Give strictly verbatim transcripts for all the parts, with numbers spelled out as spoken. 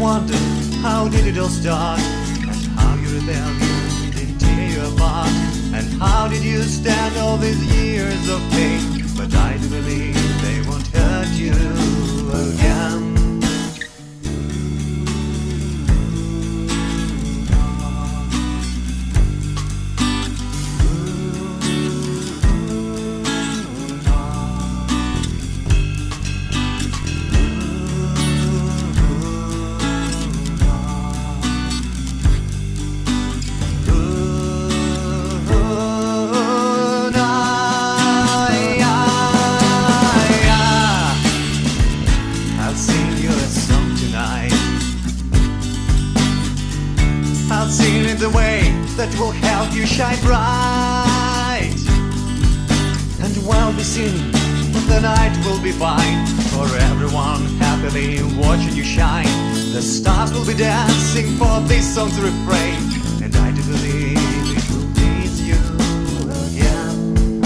wonder, how did it all start? And how your rebellion didn't tear you apart? And how did you stand all these years of pain? But I do believe they won't hurt you again. I'll sing in the way that will help you shine bright. And while we sing, the night will be fine. For everyone happily watching you shine. The stars will be dancing for this song's refrain. And I do believe it will please you again.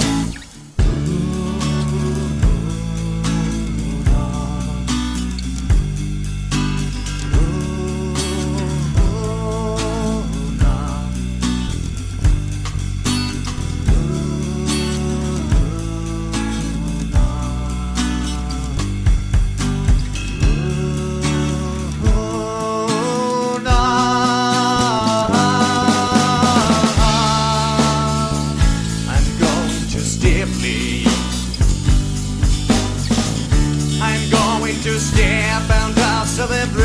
I'm going to step and I'll celebrate.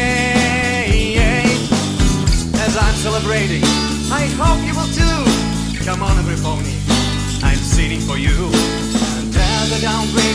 As I'm celebrating, I hope you will too. Come on, every pony, I'm singing for you. And as the downgrade